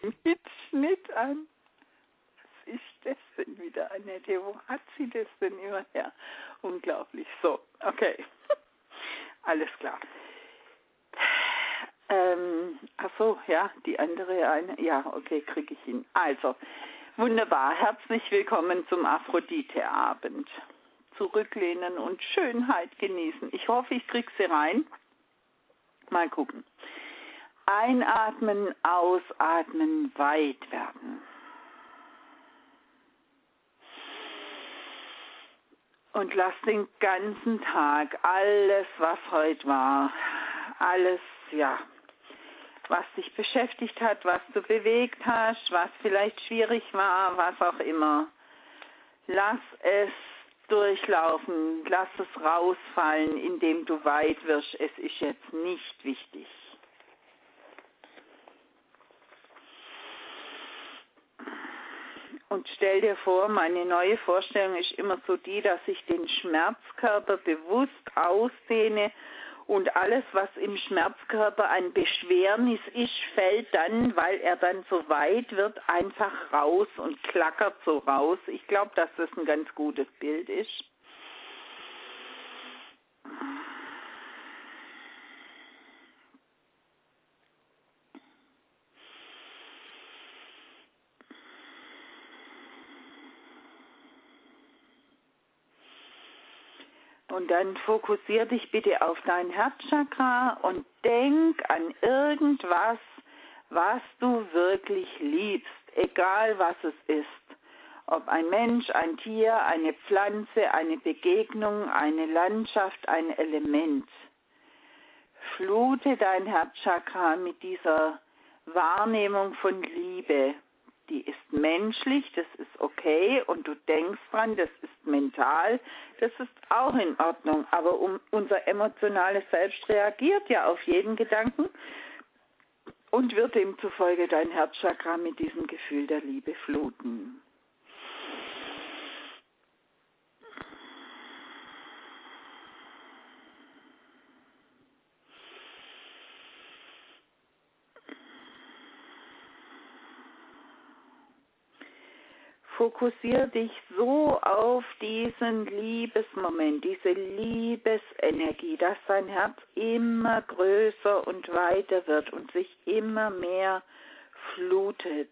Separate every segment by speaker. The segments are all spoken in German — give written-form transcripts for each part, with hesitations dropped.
Speaker 1: Mitschnitt an. Was ist das denn wieder, Annette? Wo hat sie das denn immer her? Unglaublich. So, okay. Alles klar. Ach so, ja, die andere eine. Ja, okay, kriege ich hin. Also, wunderbar. Herzlich willkommen zum Aphrodite-Abend. Zurücklehnen und Schönheit genießen. Ich hoffe, ich kriege sie rein. Mal gucken. Einatmen, ausatmen, weit werden. Und lass den ganzen Tag alles, was heute war, alles, ja, was dich beschäftigt hat, was du bewegt hast, was vielleicht schwierig war, was auch immer. Lass es durchlaufen, lass es rausfallen, indem du weit wirst. Es ist jetzt nicht wichtig. Und stell dir vor, meine neue Vorstellung ist immer so die, dass ich den Schmerzkörper bewusst ausdehne und alles, was im Schmerzkörper ein Beschwernis ist, fällt dann, weil er dann so weit wird, einfach raus und klackert so raus. Ich glaube, dass das ein ganz gutes Bild ist. Und dann fokussier dich bitte auf dein Herzchakra und denk an irgendwas, was du wirklich liebst, egal was es ist. Ob ein Mensch, ein Tier, eine Pflanze, eine Begegnung, eine Landschaft, ein Element. Flute dein Herzchakra mit dieser Wahrnehmung von Liebe. Die ist menschlich, das ist okay und du denkst dran, das ist mental, das ist auch in Ordnung. Aber unser emotionales Selbst reagiert ja auf jeden Gedanken und wird demzufolge dein Herzchakra mit diesem Gefühl der Liebe fluten. Fokussiere dich so auf diesen Liebesmoment, diese Liebesenergie, dass dein Herz immer größer und weiter wird und sich immer mehr flutet.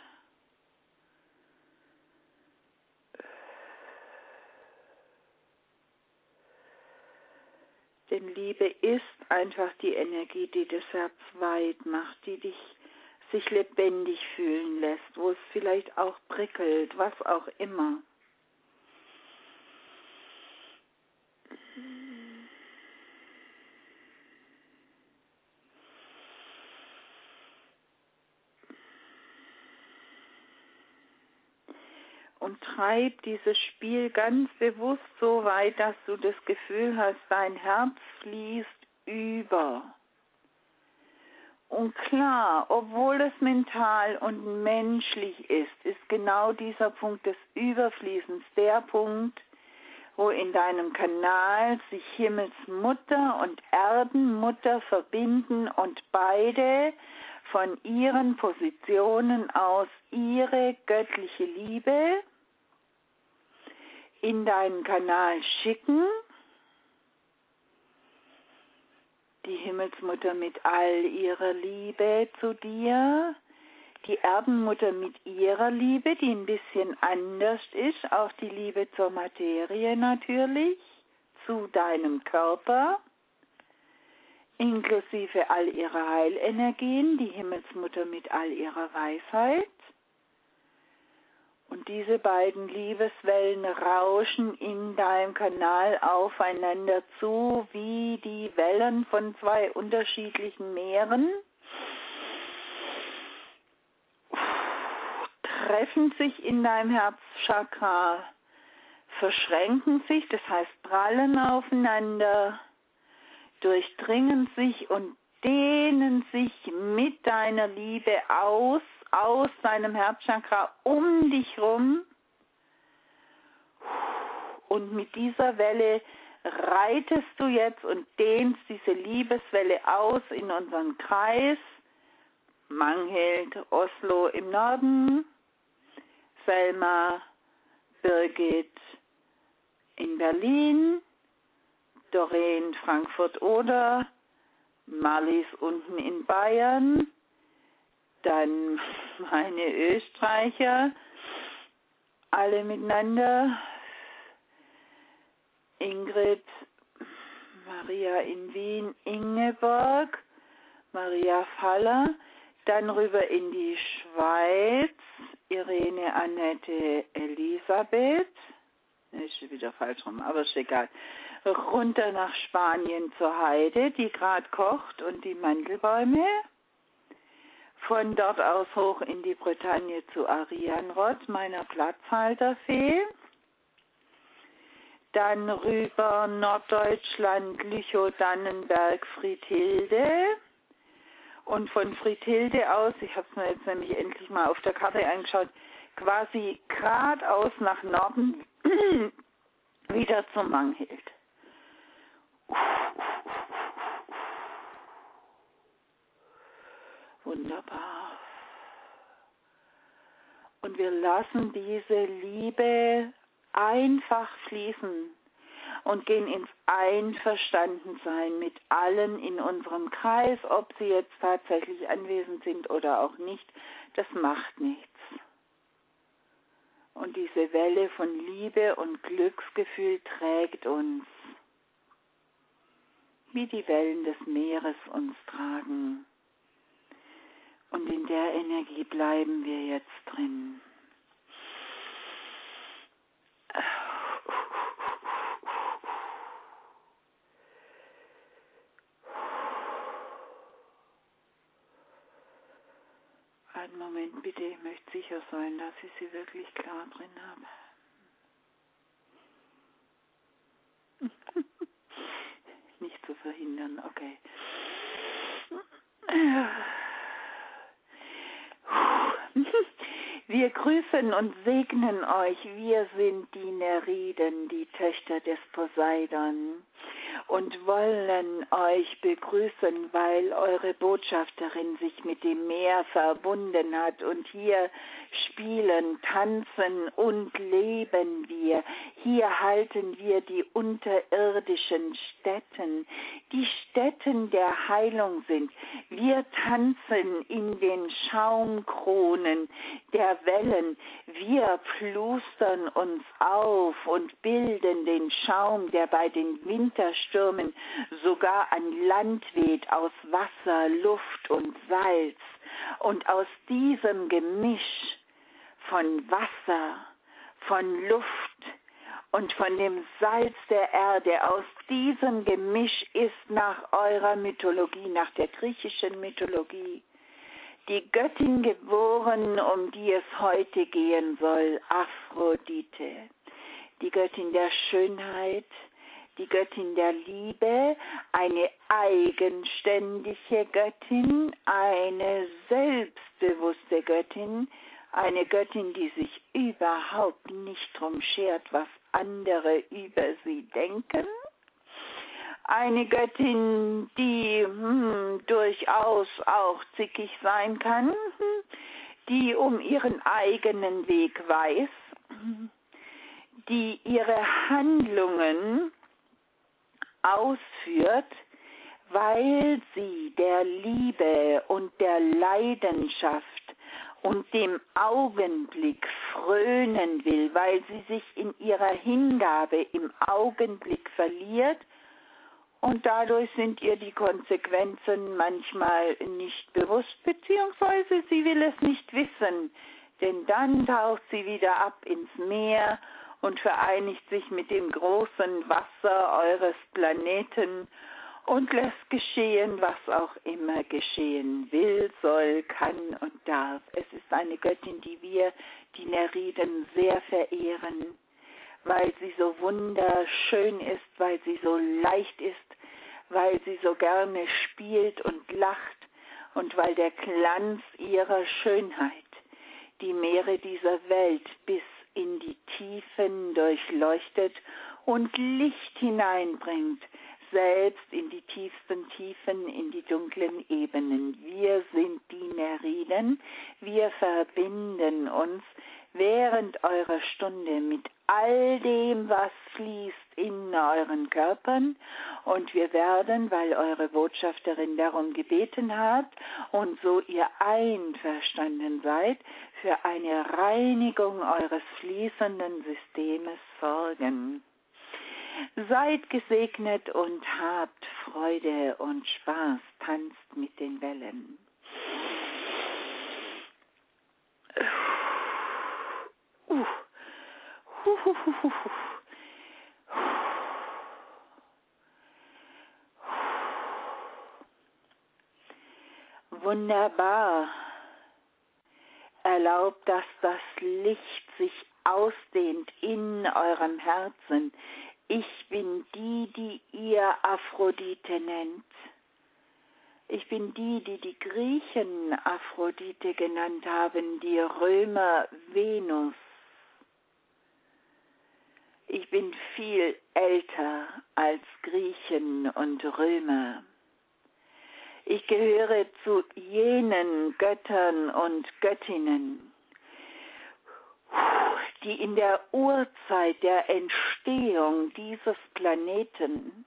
Speaker 1: Denn Liebe ist einfach die Energie, die das Herz weit macht, die dich sich lebendig fühlen lässt, wo es vielleicht auch prickelt, was auch immer. Und treib dieses Spiel ganz bewusst so weit, dass du das Gefühl hast, dein Herz fließt über. Und klar, obwohl es mental und menschlich ist genau dieser Punkt des Überfließens der Punkt, wo in deinem Kanal sich Himmelsmutter und Erdenmutter verbinden und beide von ihren Positionen aus ihre göttliche Liebe in deinen Kanal schicken. Die Himmelsmutter mit all ihrer Liebe zu dir, die Erdenmutter mit ihrer Liebe, die ein bisschen anders ist, auch die Liebe zur Materie natürlich, zu deinem Körper, inklusive all ihrer Heilenergien, die Himmelsmutter mit all ihrer Weisheit. Und diese beiden Liebeswellen rauschen in deinem Kanal aufeinander zu, wie die Wellen von zwei unterschiedlichen Meeren, treffen sich in deinem Herzchakra, verschränken sich, das heißt prallen aufeinander, durchdringen sich und dehnen sich mit deiner Liebe aus deinem Herzchakra um dich rum. Und mit dieser Welle reitest du jetzt und dehnst diese Liebeswelle aus in unseren Kreis Manghild, Oslo im Norden, Selma, Birgit in Berlin, Doreen, Frankfurt-Oder, Marlies unten in Bayern, dann meine Österreicher, alle miteinander, Ingrid, Maria in Wien, Ingeborg, Maria Faller, dann rüber in die Schweiz, Irene, Annette, Elisabeth, ist schon wieder falsch rum, aber ist egal, runter nach Spanien zur Heide, die gerade kocht und die Mandelbäume, von dort aus hoch in die Bretagne zu Arianrod, meiner Platzhalterfee, dann rüber Norddeutschland, Lüchow, Dannenberg, Friedhilde und von Friedhilde aus, ich habe es mir jetzt nämlich endlich mal auf der Karte angeschaut, quasi geradeaus nach Norden wieder zum Manghild. Wunderbar. Und wir lassen diese Liebe einfach fließen und gehen ins Einverstandensein mit allen in unserem Kreis, ob sie jetzt tatsächlich anwesend sind oder auch nicht, das macht nichts. Und diese Welle von Liebe und Glücksgefühl trägt uns, wie die Wellen des Meeres uns tragen. Und in der Energie bleiben wir jetzt drin. Einen Moment bitte, ich möchte sicher sein, dass ich sie wirklich klar drin habe. Nicht zu verhindern, okay. Wir grüßen und segnen euch. Wir sind die Nereiden, die Töchter des Poseidon, und wollen euch begrüßen, weil eure Botschafterin sich mit dem Meer verbunden hat. Und hier spielen, tanzen und leben wir. Hier halten wir die unterirdischen Stätten, die Stätten der Heilung sind. Wir tanzen in den Schaumkronen der Wellen. Wir plustern uns auf und bilden den Schaum, der bei den Winterstürmen sogar an Land weht, aus Wasser, Luft und Salz. Und aus diesem Gemisch von Wasser, von Luft und von dem Salz der Erde, aus diesem Gemisch ist nach eurer Mythologie, nach der griechischen Mythologie, die Göttin geboren, um die es heute gehen soll, Aphrodite, die Göttin der Schönheit, die Göttin der Liebe, eine eigenständige Göttin, eine selbstbewusste Göttin, eine Göttin, die sich überhaupt nicht drum schert, was andere über sie denken. Eine Göttin, die durchaus auch zickig sein kann, die um ihren eigenen Weg weiß, die ihre Handlungen ausführt, weil sie der Liebe und der Leidenschaft und dem Augenblick frönen will, weil sie sich in ihrer Hingabe im Augenblick verliert, und dadurch sind ihr die Konsequenzen manchmal nicht bewusst, beziehungsweise sie will es nicht wissen, denn dann taucht sie wieder ab ins Meer und vereinigt sich mit dem großen Wasser eures Planeten und lässt geschehen, was auch immer geschehen will, soll, kann und darf. Es ist eine Göttin, die wir, die Nereiden, sehr verehren, weil sie so wunderschön ist, weil sie so leicht ist, weil sie so gerne spielt und lacht und weil der Glanz ihrer Schönheit die Meere dieser Welt bis in die Tiefen durchleuchtet und Licht hineinbringt, selbst in die tiefsten Tiefen, in die dunklen Ebenen. Wir sind die Neriden. Wir verbinden uns während eurer Stunde mit all dem, was fließt in euren Körpern. Und wir werden, weil eure Botschafterin darum gebeten hat und so ihr einverstanden seid, für eine Reinigung eures fließenden Systems sorgen. Seid gesegnet und habt Freude und Spaß, tanzt mit den Wellen. Wunderbar. Erlaubt, dass das Licht sich ausdehnt in eurem Herzen. Ich bin die, die ihr Aphrodite nennt. Ich bin die, die die Griechen Aphrodite genannt haben, die Römer Venus. Ich bin viel älter als Griechen und Römer. Ich gehöre zu jenen Göttern und Göttinnen, die in der Urzeit der Entstehung dieses Planeten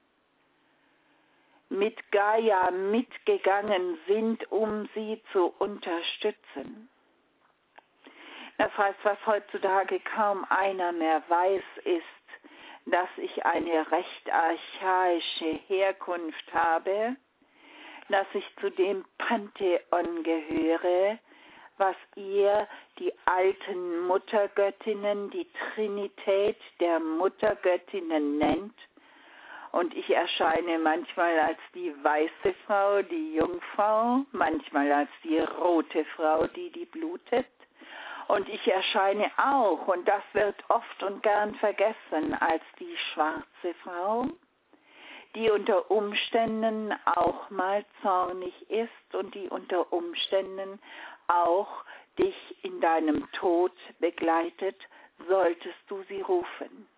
Speaker 1: mit Gaia mitgegangen sind, um sie zu unterstützen. Das heißt, was heutzutage kaum einer mehr weiß, ist, dass ich eine recht archaische Herkunft habe, dass ich zu dem Pantheon gehöre, was ihr die alten Muttergöttinnen, die Trinität der Muttergöttinnen nennt. Und ich erscheine manchmal als die weiße Frau, die Jungfrau, manchmal als die rote Frau, die blutet. Und ich erscheine auch, und das wird oft und gern vergessen, als die schwarze Frau, die unter Umständen auch mal zornig ist und die unter Umständen auch dich in deinem Tod begleitet, solltest du sie rufen.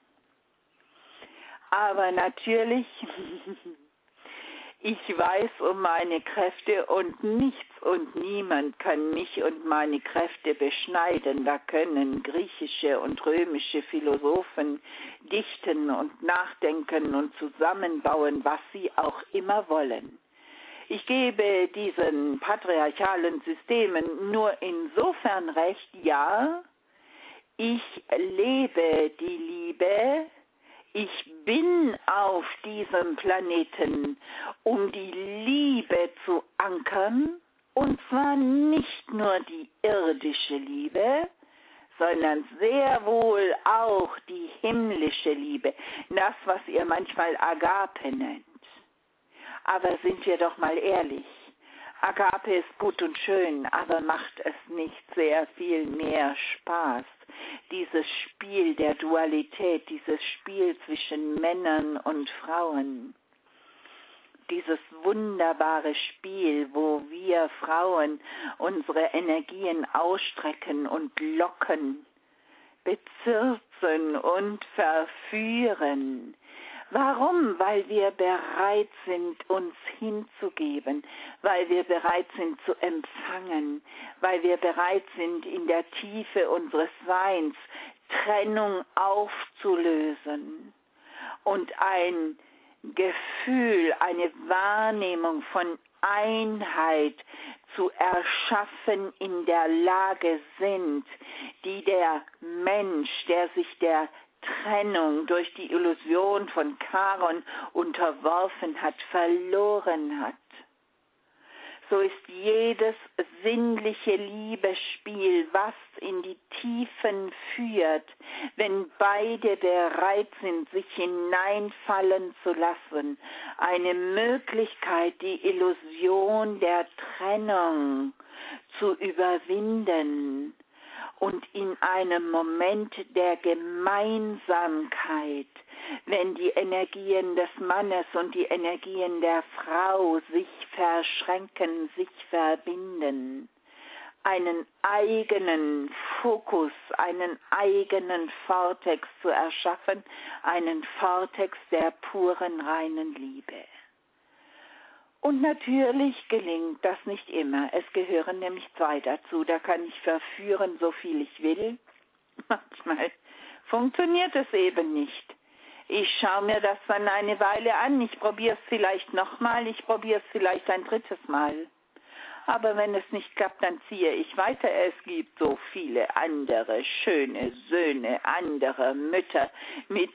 Speaker 1: Aber natürlich, ich weiß um meine Kräfte und nichts und niemand kann mich und meine Kräfte beschneiden. Da können griechische und römische Philosophen dichten und nachdenken und zusammenbauen, was sie auch immer wollen. Ich gebe diesen patriarchalen Systemen nur insofern recht, ja, ich lebe die Liebe. Ich bin auf diesem Planeten, um die Liebe zu ankern, und zwar nicht nur die irdische Liebe, sondern sehr wohl auch die himmlische Liebe, das, was ihr manchmal Agape nennt. Aber sind wir doch mal ehrlich, Agape ist gut und schön, aber macht es nicht sehr viel mehr Spaß? Dieses Spiel der Dualität, dieses Spiel zwischen Männern und Frauen, dieses wunderbare Spiel, wo wir Frauen unsere Energien ausstrecken und locken, bezirzen und verführen. Warum? Weil wir bereit sind, uns hinzugeben, weil wir bereit sind zu empfangen, weil wir bereit sind, in der Tiefe unseres Seins Trennung aufzulösen und ein Gefühl, eine Wahrnehmung von Einheit zu erschaffen in der Lage sind, die der Mensch, der sich der Trennung durch die Illusion von Charon unterworfen hat, verloren hat. So ist jedes sinnliche Liebesspiel, was in die Tiefen führt, wenn beide bereit sind, sich hineinfallen zu lassen, eine Möglichkeit, die Illusion der Trennung zu überwinden und in einem Moment der Gemeinsamkeit, wenn die Energien des Mannes und die Energien der Frau sich verschränken, sich verbinden, einen eigenen Fokus, einen eigenen Vortex zu erschaffen, einen Vortex der puren, reinen Liebe. Und natürlich gelingt das nicht immer. Es gehören nämlich zwei dazu. Da kann ich verführen, so viel ich will. Manchmal funktioniert es eben nicht. Ich schaue mir das dann eine Weile an. Ich probiere es vielleicht nochmal. Ich probiere es vielleicht ein drittes Mal. Aber wenn es nicht klappt, dann ziehe ich weiter. Es gibt so viele andere schöne Söhne, andere Mütter, mit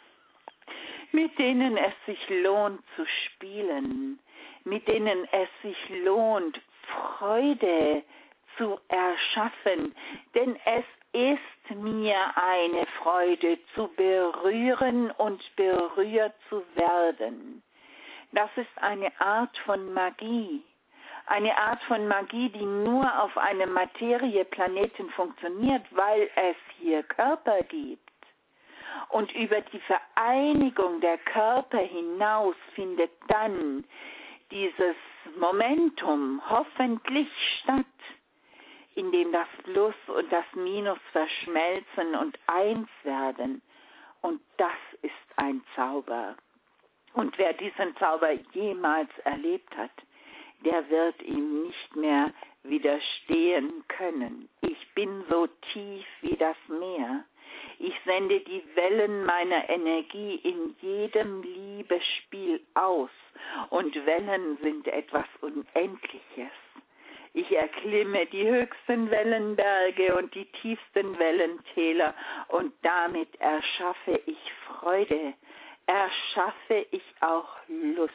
Speaker 1: denen es sich lohnt zu spielen, mit denen es sich lohnt, Freude zu erschaffen. Denn es ist mir eine Freude, zu berühren und berührt zu werden. Das ist eine Art von Magie. Eine Art von Magie, die nur auf einem Materieplaneten funktioniert, weil es hier Körper gibt. Und über die Vereinigung der Körper hinaus findet dann dieses Momentum hoffentlich statt, in dem das Plus und das Minus verschmelzen und eins werden. Und das ist ein Zauber. Und wer diesen Zauber jemals erlebt hat, der wird ihm nicht mehr widerstehen können. Ich bin so tief wie das Meer. Ich sende die Wellen meiner Energie in jedem Liebesspiel aus. Und Wellen sind etwas Unendliches. Ich erklimme die höchsten Wellenberge und die tiefsten Wellentäler und damit erschaffe ich Freude, erschaffe ich auch Lust.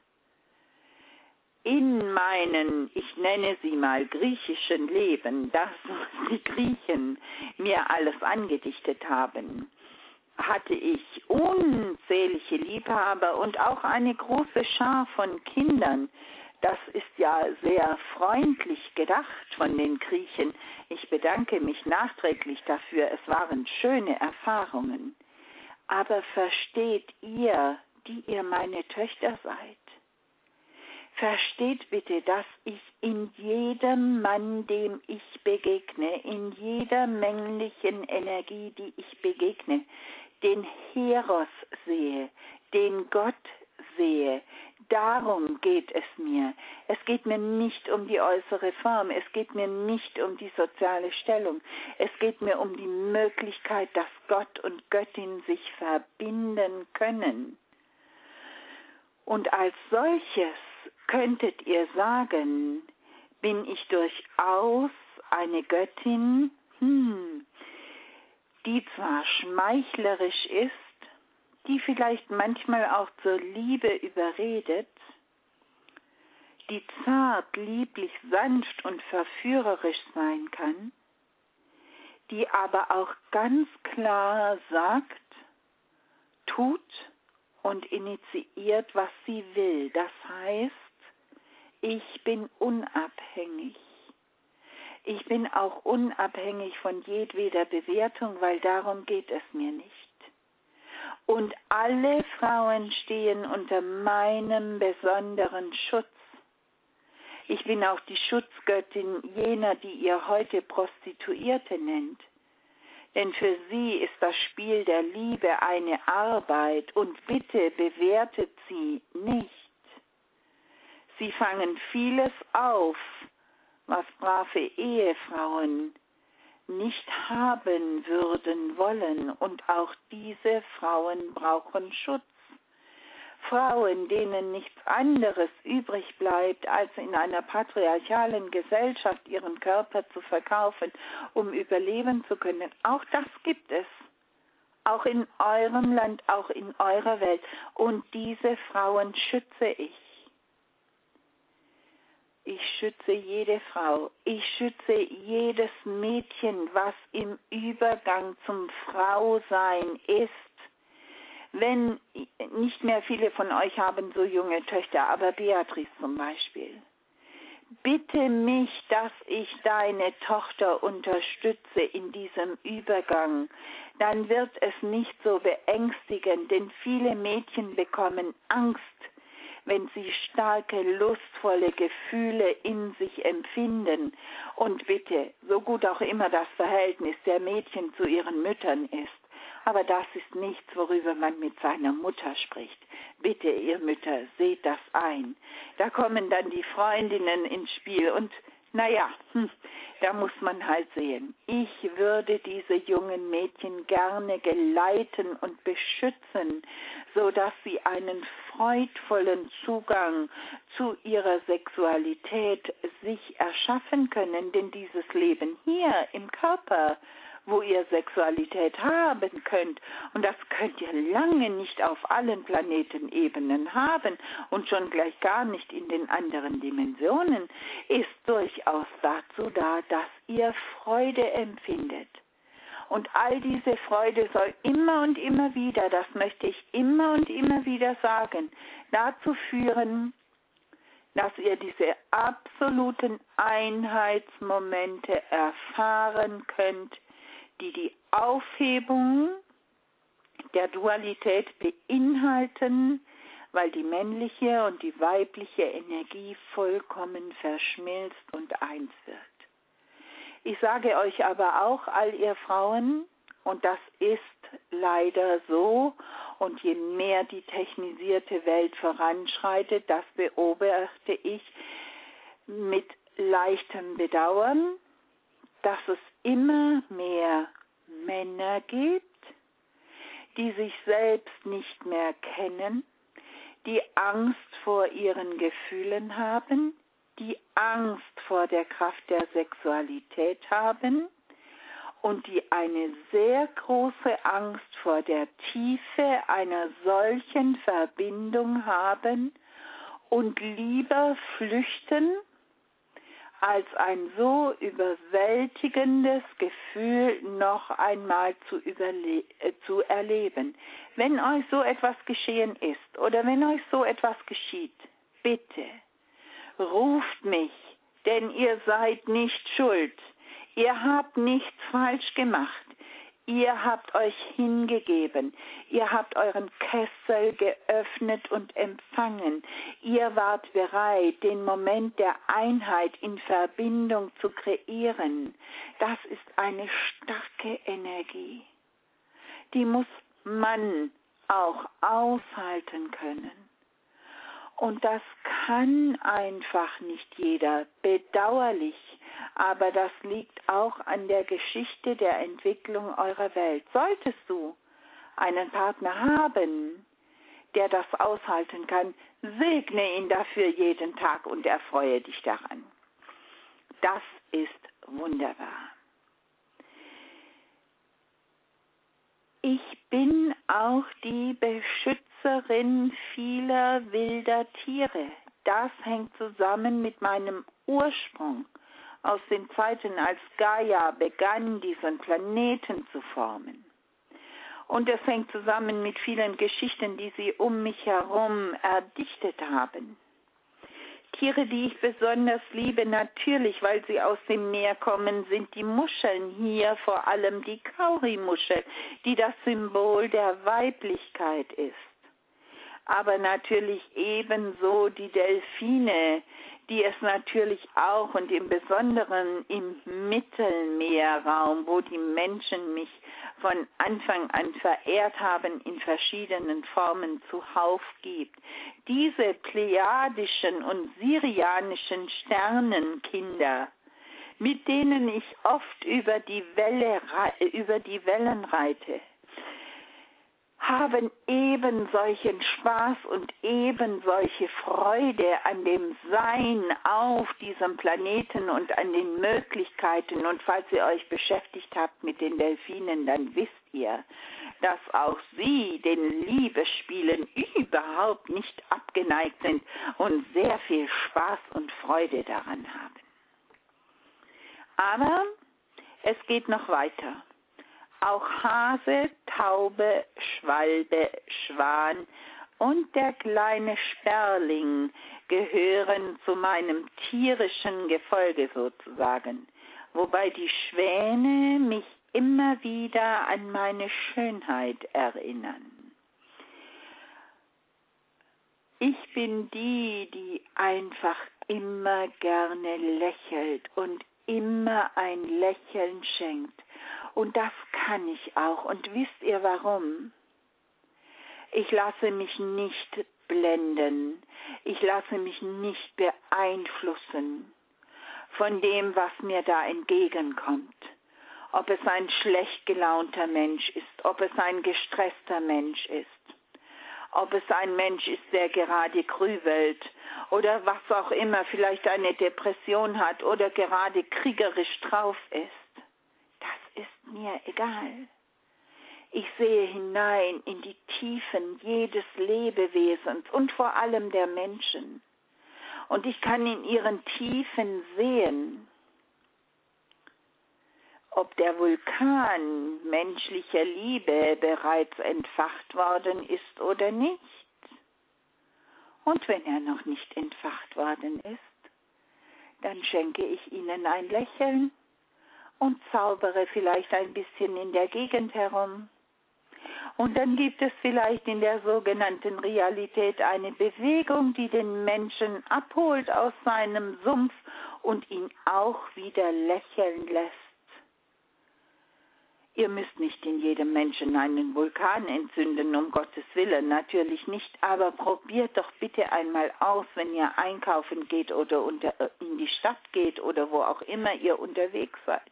Speaker 1: In meinen, ich nenne sie mal griechischen Leben, das, was die Griechen mir alles angedichtet haben, hatte ich unzählige Liebhaber und auch eine große Schar von Kindern. Das ist ja sehr freundlich gedacht von den Griechen. Ich bedanke mich nachträglich dafür. Es waren schöne Erfahrungen. Aber versteht ihr, die ihr meine Töchter seid, versteht bitte, dass ich in jedem Mann, dem ich begegne, in jeder männlichen Energie, die ich begegne, den Heros sehe, den Gott sehe. Darum geht es mir. Es geht mir nicht um die äußere Form, es geht mir nicht um die soziale Stellung. Es geht mir um die Möglichkeit, dass Gott und Göttin sich verbinden können. Und als solches könntet ihr sagen, bin ich durchaus eine Göttin, die zwar schmeichlerisch ist, die vielleicht manchmal auch zur Liebe überredet, die zart, lieblich, sanft und verführerisch sein kann, die aber auch ganz klar sagt, tut und initiiert, was sie will. Das heißt, ich bin unabhängig. Ich bin auch unabhängig von jedweder Bewertung, weil darum geht es mir nicht. Und alle Frauen stehen unter meinem besonderen Schutz. Ich bin auch die Schutzgöttin jener, die ihr heute Prostituierte nennt. Denn für sie ist das Spiel der Liebe eine Arbeit und bitte bewertet sie nicht. Sie fangen vieles auf, was brave Ehefrauen nicht haben würden wollen. Und auch diese Frauen brauchen Schutz. Frauen, denen nichts anderes übrig bleibt, als in einer patriarchalen Gesellschaft ihren Körper zu verkaufen, um überleben zu können. Auch das gibt es. Auch in eurem Land, auch in eurer Welt. Und diese Frauen schütze ich. Ich schütze jede Frau. Ich schütze jedes Mädchen, was im Übergang zum Frausein ist. Wenn, nicht mehr viele von euch haben so junge Töchter, aber Beatrice zum Beispiel. Bitte mich, dass ich deine Tochter unterstütze in diesem Übergang. Dann wird es nicht so beängstigend, denn viele Mädchen bekommen Angst, wenn sie starke, lustvolle Gefühle in sich empfinden. Und bitte, so gut auch immer das Verhältnis der Mädchen zu ihren Müttern ist, aber das ist nichts, worüber man mit seiner Mutter spricht. Bitte, ihr Mütter, seht das ein. Da kommen dann die Freundinnen ins Spiel und naja, da muss man halt sehen. Ich würde diese jungen Mädchen gerne geleiten und beschützen, so dass sie einen freudvollen Zugang zu ihrer Sexualität sich erschaffen können. Denn dieses Leben hier im Körper, wo ihr Sexualität haben könnt, und das könnt ihr lange nicht auf allen Planetenebenen haben und schon gleich gar nicht in den anderen Dimensionen, ist durchaus dazu da, dass ihr Freude empfindet. Und all diese Freude soll immer und immer wieder, das möchte ich immer und immer wieder sagen, dazu führen, dass ihr diese absoluten Einheitsmomente erfahren könnt, die die Aufhebung der Dualität beinhalten, weil die männliche und die weibliche Energie vollkommen verschmilzt und eins wird. Ich sage euch aber auch, all ihr Frauen, und das ist leider so, und je mehr die technisierte Welt voranschreitet, das beobachte ich mit leichtem Bedauern, dass es immer mehr Männer gibt, die sich selbst nicht mehr kennen, die Angst vor ihren Gefühlen haben, die Angst vor der Kraft der Sexualität haben und die eine sehr große Angst vor der Tiefe einer solchen Verbindung haben und lieber flüchten, als ein so überwältigendes Gefühl noch einmal zu erleben. Wenn euch so etwas geschehen ist oder wenn euch so etwas geschieht, bitte ruft mich, denn ihr seid nicht schuld. Ihr habt nichts falsch gemacht. Ihr habt euch hingegeben. Ihr habt euren Kessel geöffnet und empfangen. Ihr wart bereit, den Moment der Einheit in Verbindung zu kreieren. Das ist eine starke Energie. Die muss man auch aushalten können. Und das kann einfach nicht jeder, bedauerlich, aber das liegt auch an der Geschichte der Entwicklung eurer Welt. Solltest du einen Partner haben, der das aushalten kann, segne ihn dafür jeden Tag und erfreue dich daran. Das ist wunderbar. Ich bin auch die Beschützerin vieler wilder Tiere. Das hängt zusammen mit meinem Ursprung aus den Zeiten, als Gaia begann, diesen Planeten zu formen. Und es hängt zusammen mit vielen Geschichten, die sie um mich herum erdichtet haben. Tiere, die ich besonders liebe, natürlich, weil sie aus dem Meer kommen, sind die Muscheln, hier vor allem die Kaurimuschel, die das Symbol der Weiblichkeit ist. Aber natürlich ebenso die Delfine, die es natürlich auch und im Besonderen im Mittelmeerraum, wo die Menschen mich von Anfang an verehrt haben, in verschiedenen Formen zuhauf gibt. Diese plejadischen und sirianischen Sternenkinder, mit denen ich oft über die Wellen reite, haben eben solchen Spaß und eben solche Freude an dem Sein auf diesem Planeten und an den Möglichkeiten. Und falls ihr euch beschäftigt habt mit den Delfinen, dann wisst ihr, dass auch sie den Liebesspielen überhaupt nicht abgeneigt sind und sehr viel Spaß und Freude daran haben. Aber es geht noch weiter. Auch Hase, Taube, Schwalbe, Schwan und der kleine Sperling gehören zu meinem tierischen Gefolge sozusagen, wobei die Schwäne mich immer wieder an meine Schönheit erinnern. Ich bin die einfach immer gerne lächelt und immer ein Lächeln schenkt. Und das kann ich auch. Und wisst ihr warum? Ich lasse mich nicht blenden. Ich lasse mich nicht beeinflussen von dem, was mir da entgegenkommt. Ob es ein schlecht gelaunter Mensch ist, ob es ein gestresster Mensch ist, ob es ein Mensch ist, der gerade grübelt oder was auch immer, vielleicht eine Depression hat oder gerade kriegerisch drauf ist. Das ist mir egal. Ich sehe hinein in die Tiefen jedes Lebewesens und vor allem der Menschen. Und ich kann in ihren Tiefen sehen, ob der Vulkan menschlicher Liebe bereits entfacht worden ist oder nicht. Und wenn er noch nicht entfacht worden ist, dann schenke ich ihnen ein Lächeln und zaubere vielleicht ein bisschen in der Gegend herum. Und dann gibt es vielleicht in der sogenannten Realität eine Bewegung, die den Menschen abholt aus seinem Sumpf und ihn auch wieder lächeln lässt. Ihr müsst nicht in jedem Menschen einen Vulkan entzünden, um Gottes Willen, natürlich nicht, aber probiert doch bitte einmal aus, wenn ihr einkaufen geht oder in die Stadt geht oder wo auch immer ihr unterwegs seid.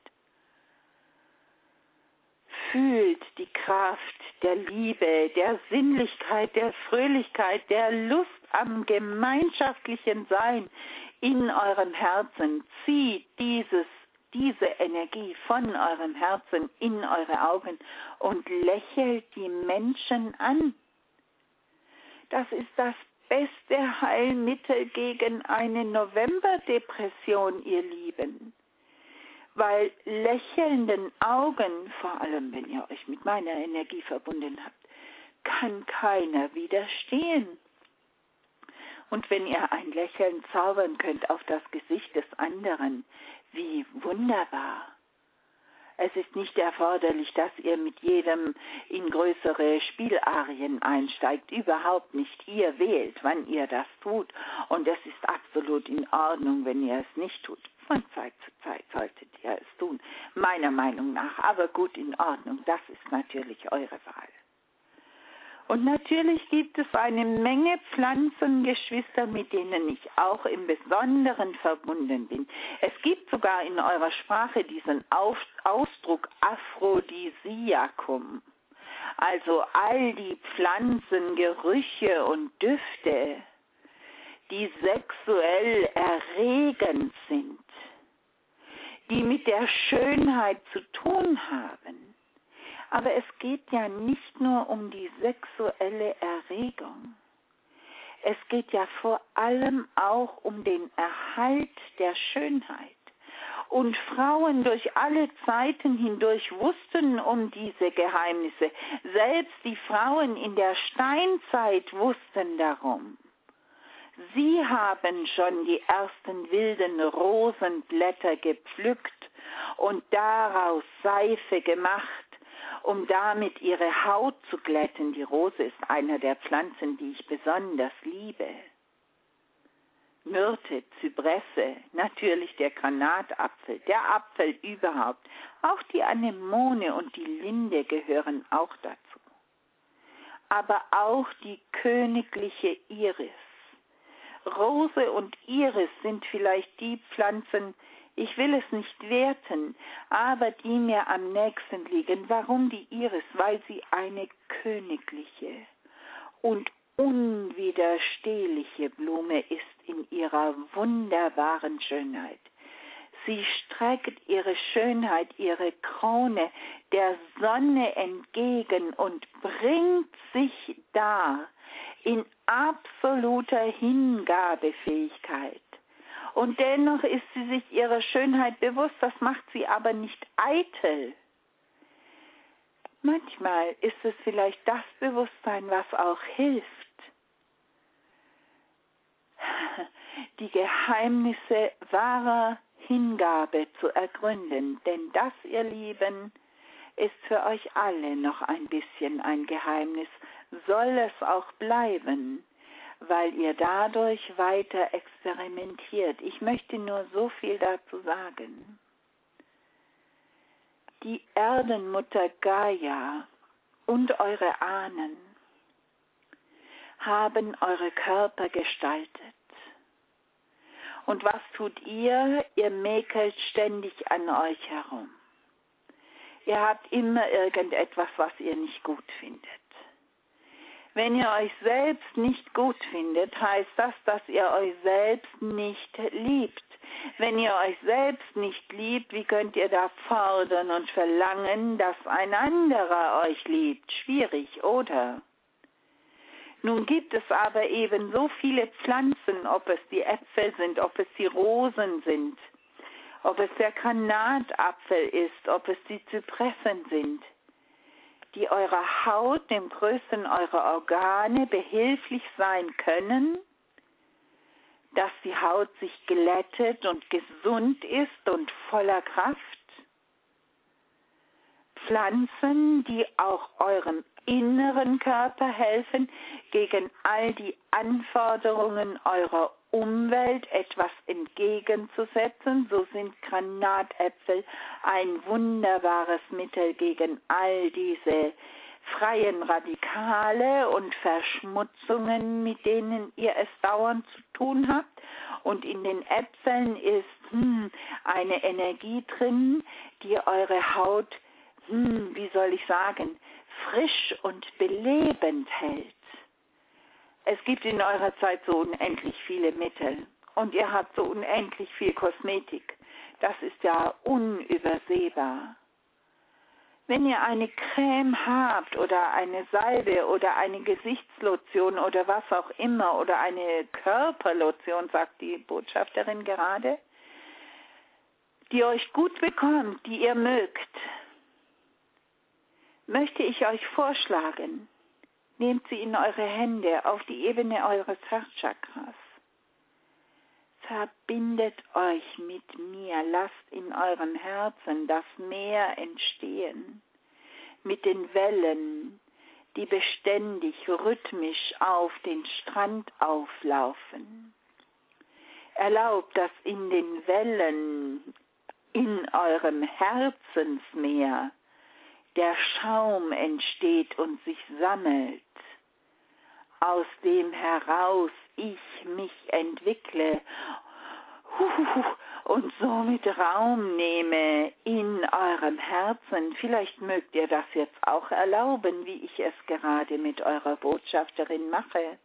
Speaker 1: Fühlt die Kraft der Liebe, der Sinnlichkeit, der Fröhlichkeit, der Lust am gemeinschaftlichen Sein in eurem Herzen. Zieht diese Energie von eurem Herzen in eure Augen und lächelt die Menschen an. Das ist das beste Heilmittel gegen eine Novemberdepression, ihr Lieben. Weil lächelnden Augen, vor allem wenn ihr euch mit meiner Energie verbunden habt, kann keiner widerstehen. Und wenn ihr ein Lächeln zaubern könnt auf das Gesicht des anderen, wie wunderbar. Es ist nicht erforderlich, dass ihr mit jedem in größere Spielarien einsteigt. Überhaupt nicht. Ihr wählt, wann ihr das tut. Und es ist absolut in Ordnung, wenn ihr es nicht tut. Von Zeit zu Zeit solltet ihr es tun. Meiner Meinung nach. Aber gut, in Ordnung. Das ist natürlich eure Wahl. Und natürlich gibt es eine Menge Pflanzengeschwister, mit denen ich auch im Besonderen verbunden bin. Es gibt sogar in eurer Sprache diesen Ausdruck Aphrodisiakum. Also all die Pflanzen, Gerüche und Düfte, die sexuell erregend sind, die mit der Schönheit zu tun haben. Aber es geht ja nicht nur um die sexuelle Erregung. Es geht ja vor allem auch um den Erhalt der Schönheit. Und Frauen durch alle Zeiten hindurch wussten um diese Geheimnisse. Selbst die Frauen in der Steinzeit wussten darum. Sie haben schon die ersten wilden Rosenblätter gepflückt und daraus Seife gemacht, um damit ihre Haut zu glätten. Die Rose ist einer der Pflanzen, die ich besonders liebe. Myrte, Zypresse, natürlich der Granatapfel, der Apfel überhaupt. Auch die Anemone und die Linde gehören auch dazu. Aber auch die königliche Iris. Rose und Iris sind vielleicht die Pflanzen, ich will es nicht werten, aber die mir am nächsten liegen. Warum die Iris? Weil sie eine königliche und unwiderstehliche Blume ist in ihrer wunderbaren Schönheit. Sie streckt ihre Schönheit, ihre Krone der Sonne entgegen und bringt sich dar in absoluter Hingabefähigkeit. Und dennoch ist sie sich ihrer Schönheit bewusst, das macht sie aber nicht eitel. Manchmal ist es vielleicht das Bewusstsein, was auch hilft, die Geheimnisse wahrer Hingabe zu ergründen. Denn das, ihr Lieben, ist für euch alle noch ein bisschen ein Geheimnis, soll es auch bleiben, weil ihr dadurch weiter experimentiert. Ich möchte nur so viel dazu sagen. Die Erdenmutter Gaia und eure Ahnen haben eure Körper gestaltet. Und was tut ihr? Ihr mäkelt ständig an euch herum. Ihr habt immer irgendetwas, was ihr nicht gut findet. Wenn ihr euch selbst nicht gut findet, heißt das, dass ihr euch selbst nicht liebt. Wenn ihr euch selbst nicht liebt, wie könnt ihr da fordern und verlangen, dass ein anderer euch liebt? Schwierig, oder? Nun gibt es aber eben so viele Pflanzen, ob es die Äpfel sind, ob es die Rosen sind, ob es der Granatapfel ist, ob es die Zypressen sind, die eurer Haut, dem größten eurer Organe, behilflich sein können, dass die Haut sich glättet und gesund ist und voller Kraft. Pflanzen, die auch eurem inneren Körper helfen, gegen all die Anforderungen eurer Umwelt etwas entgegenzusetzen. So sind Granatäpfel ein wunderbares Mittel gegen all diese freien Radikale und Verschmutzungen, mit denen ihr es dauernd zu tun habt. Und in den Äpfeln ist eine Energie drin, die eure Haut, wie soll ich sagen, frisch und belebend hält. Es gibt in eurer Zeit so unendlich viele Mittel und ihr habt so unendlich viel Kosmetik. Das ist ja unübersehbar. Wenn ihr eine Creme habt oder eine Salbe oder eine Gesichtslotion oder was auch immer oder eine Körperlotion, sagt die Botschafterin gerade, die euch gut bekommt, die ihr mögt, möchte ich euch vorschlagen, nehmt sie in eure Hände auf die Ebene eures Herzchakras. Verbindet euch mit mir, lasst in eurem Herzen das Meer entstehen, mit den Wellen, die beständig, rhythmisch auf den Strand auflaufen. Erlaubt, dass in den Wellen, in eurem Herzensmeer, der Schaum entsteht und sich sammelt, aus dem heraus ich mich entwickle und somit Raum nehme in eurem Herzen. Vielleicht mögt ihr das jetzt auch erlauben, wie ich es gerade mit eurer Botschafterin mache.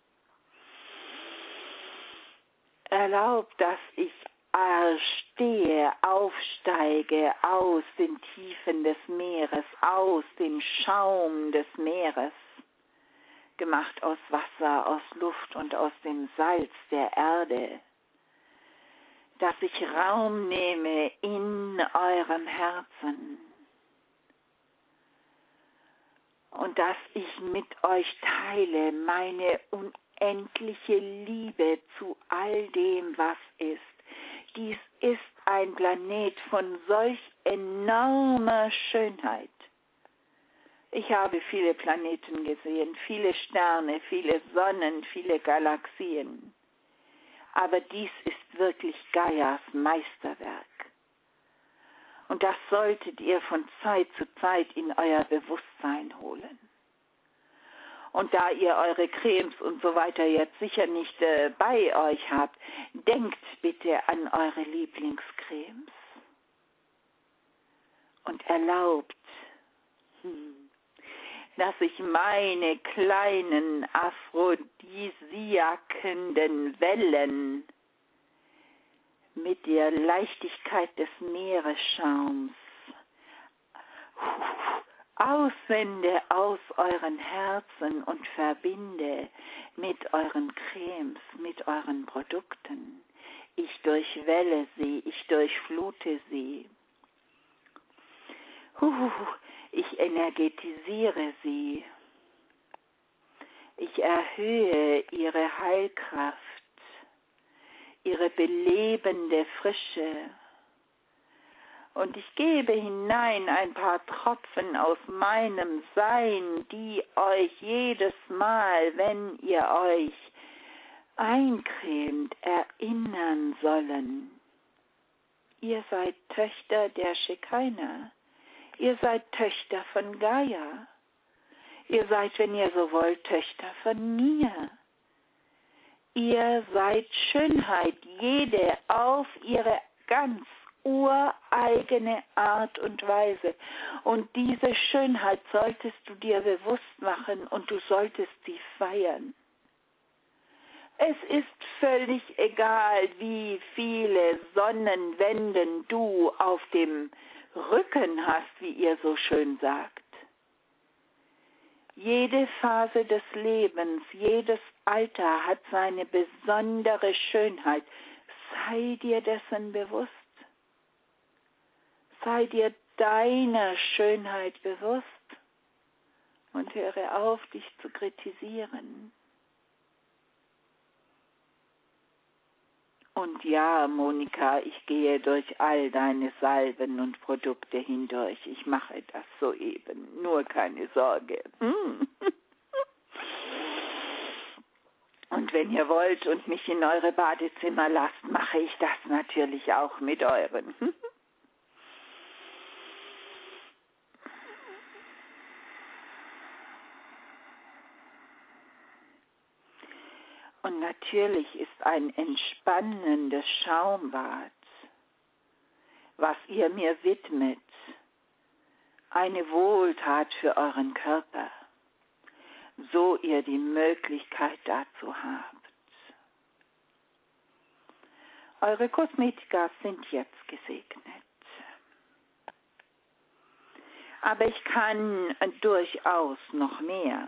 Speaker 1: Erlaubt, dass ich stehe, aufsteige aus den Tiefen des Meeres, aus dem Schaum des Meeres, gemacht aus Wasser, aus Luft und aus dem Salz der Erde, dass ich Raum nehme in eurem Herzen und dass ich mit euch teile meine unendliche Liebe zu all dem, was ist. Dies ist ein Planet von solch enormer Schönheit. Ich habe viele Planeten gesehen, viele Sterne, viele Sonnen, viele Galaxien. Aber dies ist wirklich Gaias Meisterwerk. Und das solltet ihr von Zeit zu Zeit in euer Bewusstsein holen. Und da ihr eure Cremes und so weiter jetzt sicher nicht bei euch habt, denkt bitte an eure Lieblingscremes. Und erlaubt, dass ich meine kleinen aphrodisiakenden Wellen mit der Leichtigkeit des Meeresschaums aussende aus euren Herzen und verbinde mit euren Cremes, mit euren Produkten. Ich durchwelle sie, ich durchflute sie. Ich energetisiere sie. Ich erhöhe ihre Heilkraft, ihre belebende Frische. Und ich gebe hinein ein paar Tropfen aus meinem Sein, die euch jedes Mal, wenn ihr euch eincremt erinnern sollen. Ihr seid Töchter der Schekina. Ihr seid Töchter von Gaia. Ihr seid, wenn ihr so wollt, Töchter von mir. Ihr seid Schönheit, jede auf ihre ganz ureigene Art und Weise. Und diese Schönheit solltest du dir bewusst machen und du solltest sie feiern. Es ist völlig egal, wie viele Sonnenwenden du auf dem Rücken hast, wie ihr so schön sagt. Jede Phase des Lebens, jedes Alter hat seine besondere Schönheit. Sei dir dessen bewusst. Sei dir deiner Schönheit bewusst und höre auf, dich zu kritisieren. Und ja, Monika, ich gehe durch all deine Salben und Produkte hindurch. Ich mache das soeben. Nur keine Sorge. Und wenn ihr wollt und mich in eure Badezimmer lasst, mache ich das natürlich auch mit euren. Und natürlich ist ein entspannendes Schaumbad, was ihr mir widmet, eine Wohltat für euren Körper, so ihr die Möglichkeit dazu habt. Eure Kosmetika sind jetzt gesegnet. Aber ich kann durchaus noch mehr.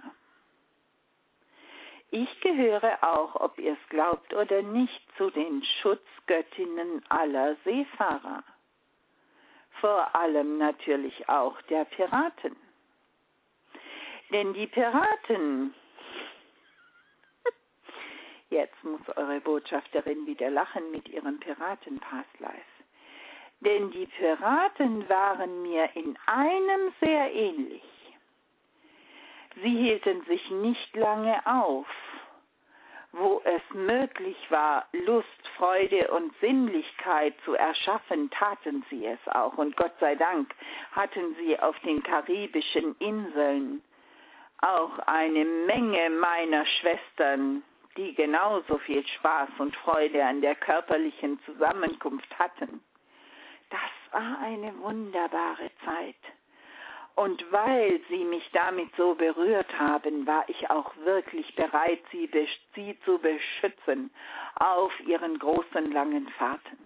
Speaker 1: Ich gehöre auch, ob ihr es glaubt oder nicht, zu den Schutzgöttinnen aller Seefahrer. Vor allem natürlich auch der Piraten. Denn die Piraten, jetzt muss eure Botschafterin wieder lachen mit ihrem Piraten-Past-Life. Denn die Piraten waren mir in einem sehr ähnlich. Sie hielten sich nicht lange auf. Wo es möglich war, Lust, Freude und Sinnlichkeit zu erschaffen, taten sie es auch. Und Gott sei Dank hatten sie auf den karibischen Inseln auch eine Menge meiner Schwestern, die genauso viel Spaß und Freude an der körperlichen Zusammenkunft hatten. Das war eine wunderbare Zeit. Und weil sie mich damit so berührt haben, war ich auch wirklich bereit, sie zu beschützen auf ihren großen, langen Fahrten.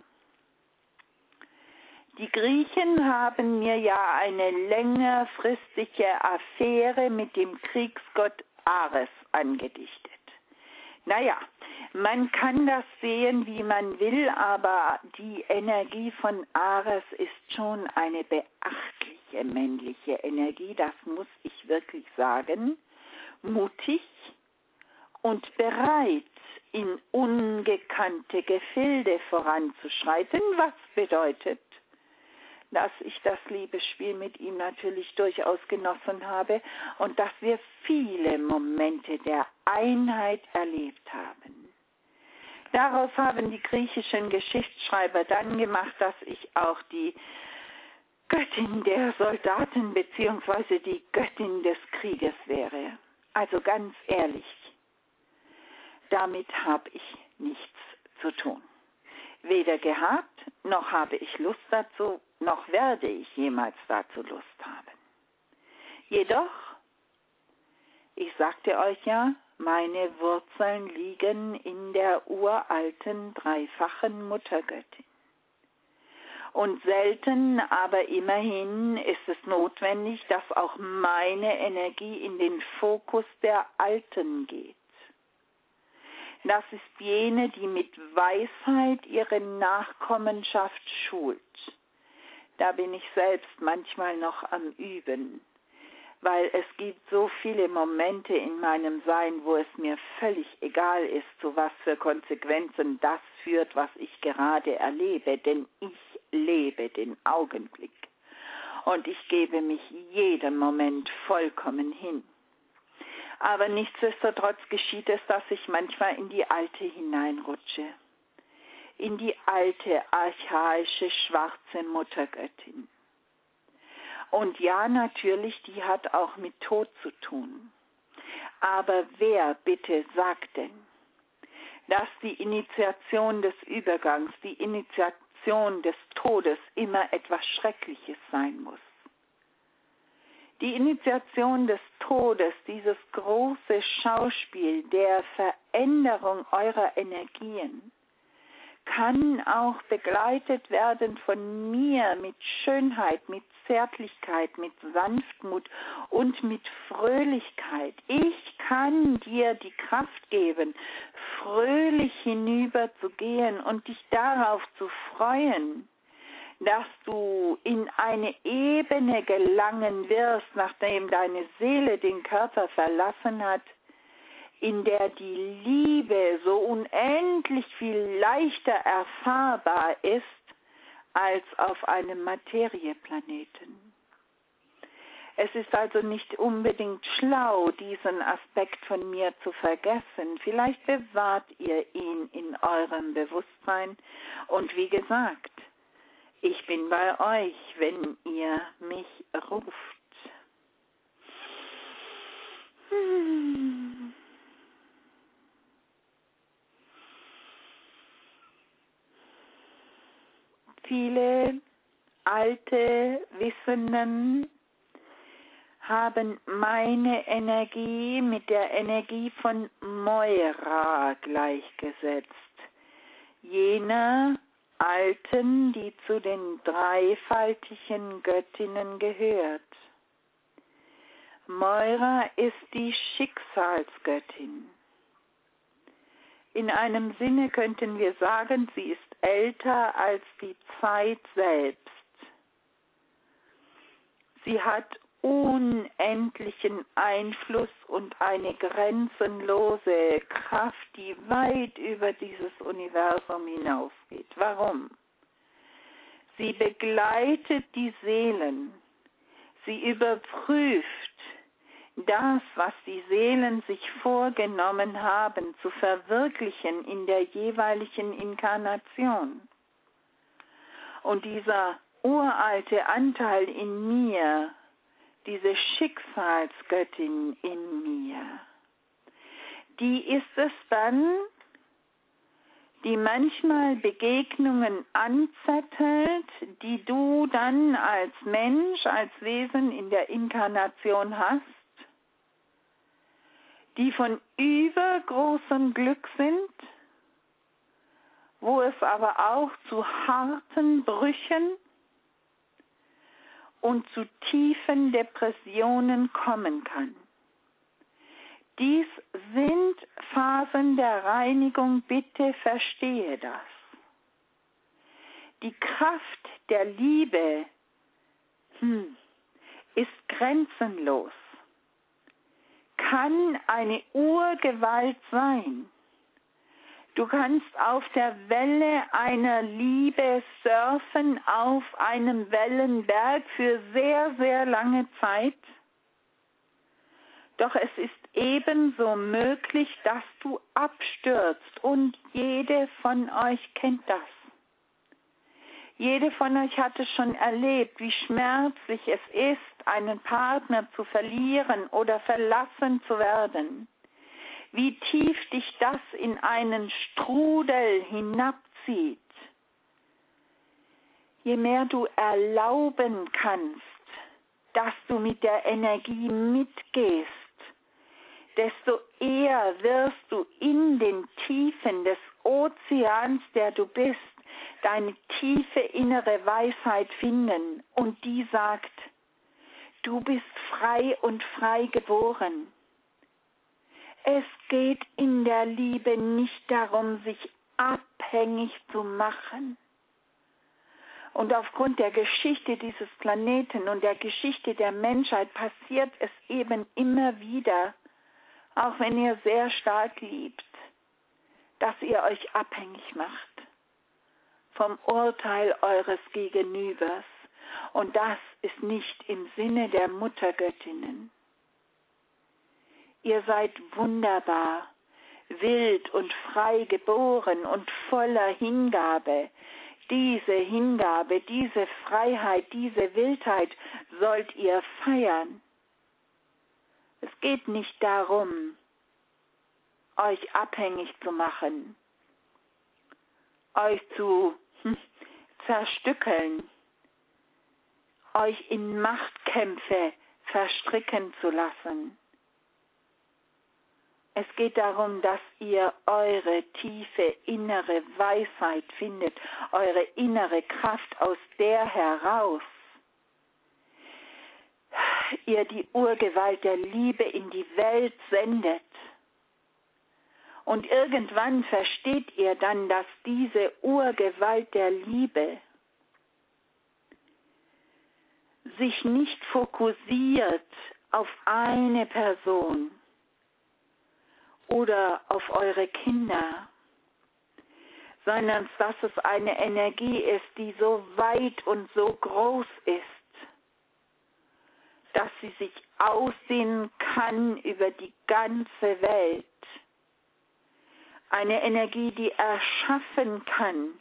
Speaker 1: Die Griechen haben mir ja eine längerfristige Affäre mit dem Kriegsgott Ares angedichtet. Naja, man kann das sehen, wie man will, aber die Energie von Ares ist schon eine beachtliche männliche Energie, das muss ich wirklich sagen. Mutig und bereit, in ungekannte Gefilde voranzuschreiten, was bedeutet, dass ich das Liebesspiel mit ihm natürlich durchaus genossen habe und dass wir viele Momente der Einheit erlebt haben. Daraus haben die griechischen Geschichtsschreiber dann gemacht, dass ich auch die Göttin der Soldaten bzw. die Göttin des Krieges wäre. Also ganz ehrlich, damit habe ich nichts zu tun. Weder gehabt, noch habe ich Lust dazu, noch werde ich jemals dazu Lust haben. Jedoch, ich sagte euch ja, meine Wurzeln liegen in der uralten, dreifachen Muttergöttin. Und selten, aber immerhin ist es notwendig, dass auch meine Energie in den Fokus der Alten geht. Das ist jene, die mit Weisheit ihre Nachkommenschaft schult. Da bin ich selbst manchmal noch am Üben, weil es gibt so viele Momente in meinem Sein, wo es mir völlig egal ist, zu was für Konsequenzen das führt, was ich gerade erlebe, denn ich lebe den Augenblick und ich gebe mich jedem Moment vollkommen hin. Aber nichtsdestotrotz geschieht es, dass ich manchmal in die alte hineinrutsche. In die alte, archaische, schwarze Muttergöttin. Und ja, natürlich, die hat auch mit Tod zu tun. Aber wer bitte sagt denn, dass die Initiation des Übergangs, die Initiation des Todes immer etwas Schreckliches sein muss? Die Initiation des Todes, dieses große Schauspiel der Veränderung eurer Energien, kann auch begleitet werden von mir mit Schönheit, mit Zärtlichkeit, mit Sanftmut und mit Fröhlichkeit. Ich kann dir die Kraft geben, fröhlich hinüberzugehen und dich darauf zu freuen, dass du in eine Ebene gelangen wirst, nachdem deine Seele den Körper verlassen hat, in der die Liebe so unendlich viel leichter erfahrbar ist als auf einem Materieplaneten. Es ist also nicht unbedingt schlau, diesen Aspekt von mir zu vergessen. Vielleicht bewahrt ihr ihn in eurem Bewusstsein. Und wie gesagt, ich bin bei euch, wenn ihr mich ruft. Viele alte Wissenden haben meine Energie mit der Energie von Moira gleichgesetzt. Jener Alten, die zu den dreifaltigen Göttinnen gehört. Moira ist die Schicksalsgöttin. In einem Sinne könnten wir sagen, sie ist älter als die Zeit selbst. Sie hat unendlichen Einfluss und eine grenzenlose Kraft, die weit über dieses Universum hinausgeht. Warum? Sie begleitet die Seelen. Sie überprüft das, was die Seelen sich vorgenommen haben, zu verwirklichen in der jeweiligen Inkarnation. Und dieser uralte Anteil in mir, diese Schicksalsgöttin in mir, die ist es dann, die manchmal Begegnungen anzettelt, die du dann als Mensch, als Wesen in der Inkarnation hast, die von übergroßem Glück sind, wo es aber auch zu harten Brüchen und zu tiefen Depressionen kommen kann. Dies sind Phasen der Reinigung, bitte verstehe das. Die Kraft der Liebe ist grenzenlos, kann eine Urgewalt sein. Du kannst auf der Welle einer Liebe surfen, auf einem Wellenberg für sehr, sehr lange Zeit. Doch es ist ebenso möglich, dass du abstürzt. Und jede von euch kennt das. Jede von euch hat es schon erlebt, wie schmerzlich es ist, einen Partner zu verlieren oder verlassen zu werden. Wie tief dich das in einen Strudel hinabzieht. Je mehr du erlauben kannst, dass du mit der Energie mitgehst, desto eher wirst du in den Tiefen des Ozeans, der du bist, deine tiefe innere Weisheit finden. Und die sagt, du bist frei und frei geboren. Es geht in der Liebe nicht darum, sich abhängig zu machen. Und aufgrund der Geschichte dieses Planeten und der Geschichte der Menschheit passiert es eben immer wieder, auch wenn ihr sehr stark liebt, dass ihr euch abhängig macht vom Urteil eures Gegenübers. Und das ist nicht im Sinne der Muttergöttinnen. Ihr seid wunderbar, wild und frei geboren und voller Hingabe. Diese Hingabe, diese Freiheit, diese Wildheit sollt ihr feiern. Es geht nicht darum, euch abhängig zu machen, euch zu zerstückeln, euch in Machtkämpfe verstricken zu lassen. Es geht darum, dass ihr eure tiefe innere Weisheit findet, eure innere Kraft, aus der heraus ihr die Urgewalt der Liebe in die Welt sendet. Und irgendwann versteht ihr dann, dass diese Urgewalt der Liebe sich nicht fokussiert auf eine Person oder auf eure Kinder, sondern dass es eine Energie ist, die so weit und so groß ist, dass sie sich ausdehnen kann über die ganze Welt. Eine Energie, die erschaffen kann,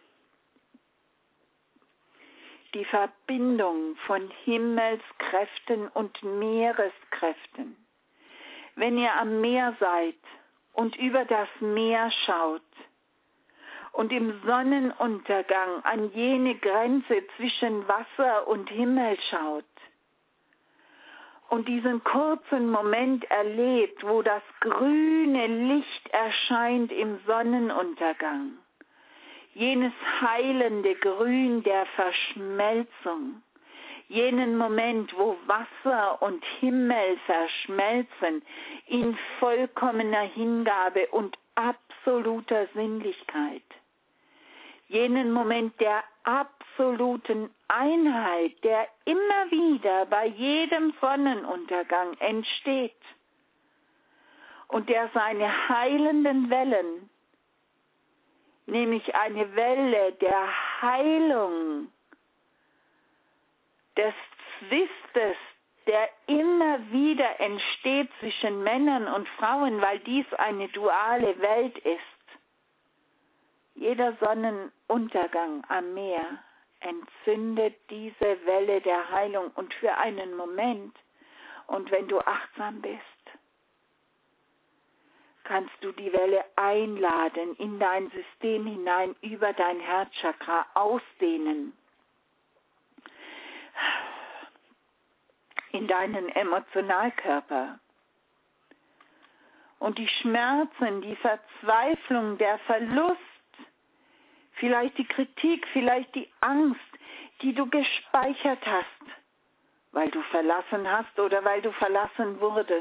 Speaker 1: die Verbindung von Himmelskräften und Meereskräften. Wenn ihr am Meer seid und über das Meer schaut und im Sonnenuntergang an jene Grenze zwischen Wasser und Himmel schaut und diesen kurzen Moment erlebt, wo das grüne Licht erscheint im Sonnenuntergang, jenes heilende Grün der Verschmelzung, jenen Moment, wo Wasser und Himmel verschmelzen in vollkommener Hingabe und absoluter Sinnlichkeit, jenen Moment der absoluten Einheit, der immer wieder bei jedem Sonnenuntergang entsteht und der seine heilenden Wellen, nämlich eine Welle der Heilung, des Zwistes, der immer wieder entsteht zwischen Männern und Frauen, weil dies eine duale Welt ist. Jeder Sonnenuntergang am Meer entzündet diese Welle der Heilung und für einen Moment, und wenn du achtsam bist, kannst du die Welle einladen in dein System hinein, über dein Herzchakra ausdehnen, in deinen Emotionalkörper. Und die Schmerzen, die Verzweiflung, der Verlust, vielleicht die Kritik, vielleicht die Angst, die du gespeichert hast, weil du verlassen hast oder weil du verlassen wurdest.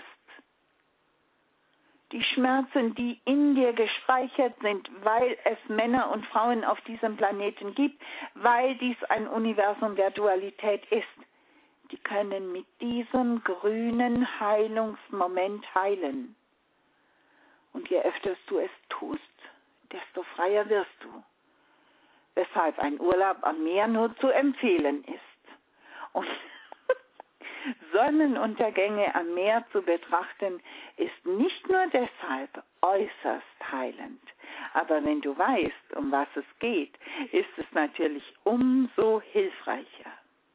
Speaker 1: Die Schmerzen, die in dir gespeichert sind, weil es Männer und Frauen auf diesem Planeten gibt, weil dies ein Universum der Dualität ist, die können mit diesem grünen Heilungsmoment heilen. Und je öfter du es tust, desto freier wirst du. Weshalb ein Urlaub am Meer nur zu empfehlen ist. Und Sonnenuntergänge am Meer zu betrachten, ist nicht nur deshalb äußerst heilend. Aber wenn du weißt, um was es geht, ist es natürlich umso hilfreicher.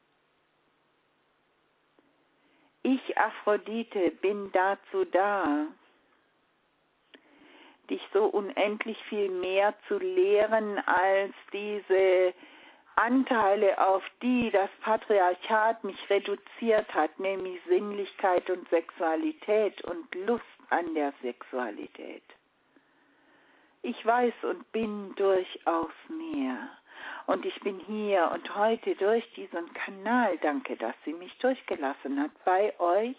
Speaker 1: Ich, Aphrodite, bin dazu da, dich so unendlich viel mehr zu lehren als diese Anteile, auf die das Patriarchat mich reduziert hat, nämlich Sinnlichkeit und Sexualität und Lust an der Sexualität. Ich weiß und bin durchaus mehr. Und ich bin hier und heute durch diesen Kanal, danke, dass sie mich durchgelassen hat, bei euch,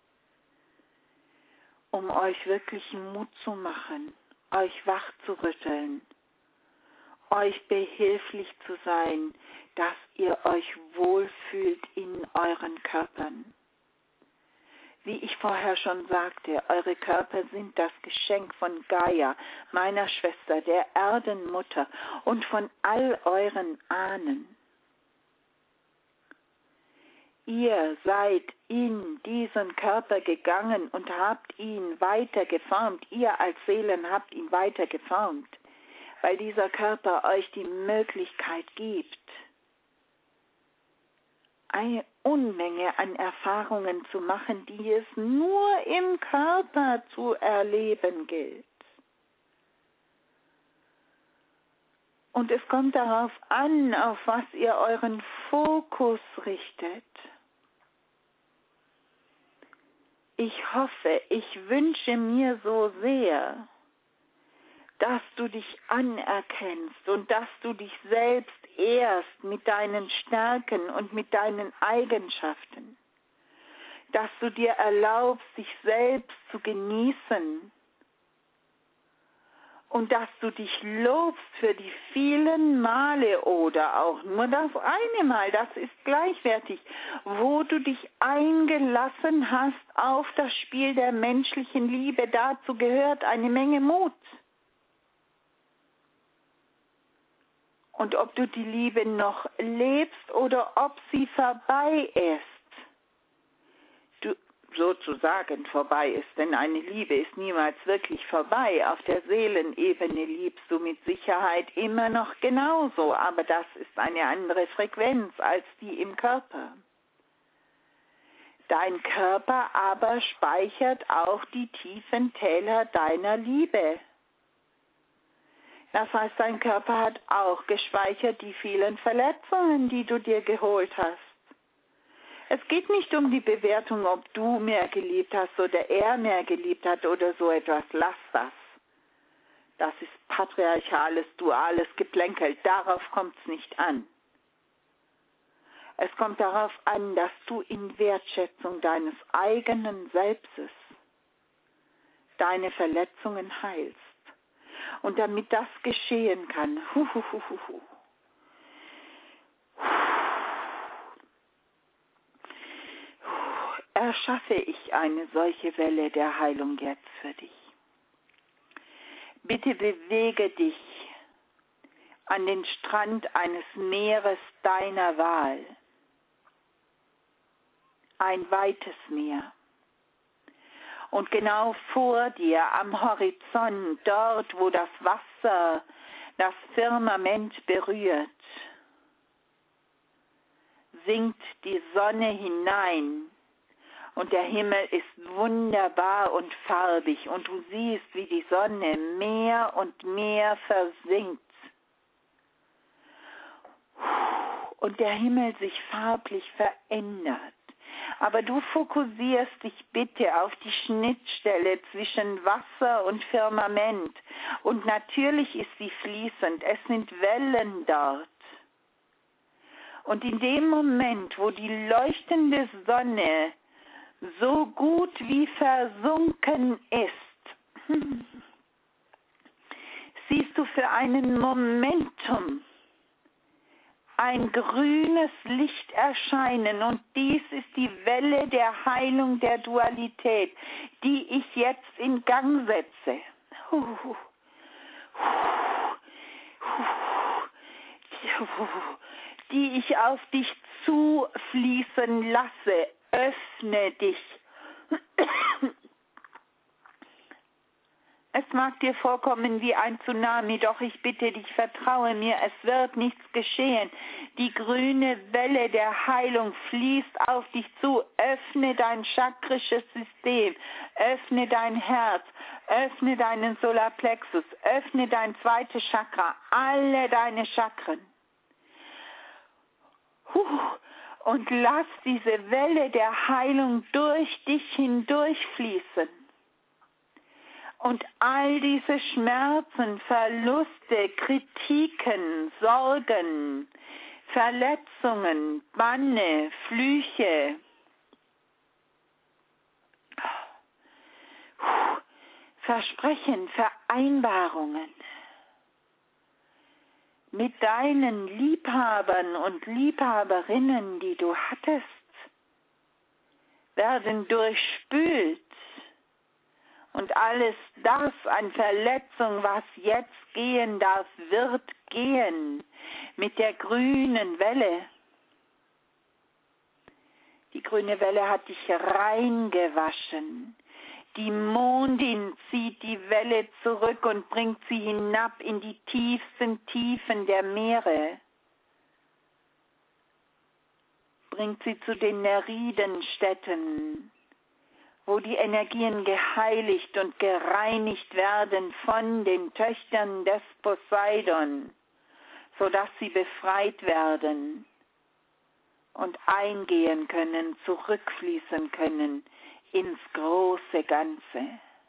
Speaker 1: um euch wirklich Mut zu machen, euch wach zu rütteln, euch behilflich zu sein, dass ihr euch wohlfühlt in euren Körpern. Wie ich vorher schon sagte, eure Körper sind das Geschenk von Gaia, meiner Schwester, der Erdenmutter und von all euren Ahnen. Ihr seid in diesen Körper gegangen und habt ihn weiter geformt. Ihr als Seelen habt ihn weiter geformt, weil dieser Körper euch die Möglichkeit gibt, eine Unmenge an Erfahrungen zu machen, die es nur im Körper zu erleben gilt. Und es kommt darauf an, auf was ihr euren Fokus richtet. Ich hoffe, ich wünsche mir so sehr, dass du dich anerkennst und dass du dich selbst ehrst mit deinen Stärken und mit deinen Eigenschaften, dass du dir erlaubst, dich selbst zu genießen und dass du dich lobst für die vielen Male oder auch nur das eine Mal, das ist gleichwertig, wo du dich eingelassen hast auf das Spiel der menschlichen Liebe. Dazu gehört eine Menge Mut. Und ob du die Liebe noch lebst oder ob sie vorbei ist, sozusagen vorbei ist, denn eine Liebe ist niemals wirklich vorbei. Auf der Seelenebene liebst du mit Sicherheit immer noch genauso, aber das ist eine andere Frequenz als die im Körper. Dein Körper aber speichert auch die tiefen Täler deiner Liebe. Das heißt, dein Körper hat auch gespeichert die vielen Verletzungen, die du dir geholt hast. Es geht nicht um die Bewertung, ob du mehr geliebt hast oder er mehr geliebt hat oder so etwas. Lass das. Das ist patriarchales, duales Geplänkel. Darauf kommt es nicht an. Es kommt darauf an, dass du in Wertschätzung deines eigenen Selbstes deine Verletzungen heilst. Und damit das geschehen kann, erschaffe ich eine solche Welle der Heilung jetzt für dich. Bitte bewege dich an den Strand eines Meeres deiner Wahl. Ein weites Meer. Und genau vor dir am Horizont, dort wo das Wasser das Firmament berührt, sinkt die Sonne hinein. Und der Himmel ist wunderbar und farbig und du siehst, wie die Sonne mehr und mehr versinkt. Und der Himmel sich farblich verändert. Aber du fokussierst dich bitte auf die Schnittstelle zwischen Wasser und Firmament. Und natürlich ist sie fließend, es sind Wellen dort. Und in dem Moment, wo die leuchtende Sonne so gut wie versunken ist, siehst du für einen Momentum ein grünes Licht erscheinen und dies ist die Welle der Heilung der Dualität, die ich jetzt in Gang setze. Die ich auf dich zufließen lasse. Öffne dich. Es mag dir vorkommen wie ein Tsunami, doch ich bitte dich, vertraue mir, es wird nichts geschehen. Die grüne Welle der Heilung fließt auf dich zu. Öffne dein chakrisches System, öffne dein Herz, öffne deinen Solarplexus, öffne dein zweites Chakra, alle deine Chakren. Und lass diese Welle der Heilung durch dich hindurchfließen. Und all diese Schmerzen, Verluste, Kritiken, Sorgen, Verletzungen, Banne, Flüche, Versprechen, Vereinbarungen mit deinen Liebhabern und Liebhaberinnen, die du hattest, werden durchspült. Und alles das an Verletzung, was jetzt gehen darf, wird gehen mit der grünen Welle. Die grüne Welle hat dich reingewaschen. Die Mondin zieht die Welle zurück und bringt sie hinab in die tiefsten Tiefen der Meere. Bringt sie zu den Neridenstädten, wo die Energien geheiligt und gereinigt werden von den Töchtern des Poseidon, sodass sie befreit werden und eingehen können, zurückfließen können ins große Ganze.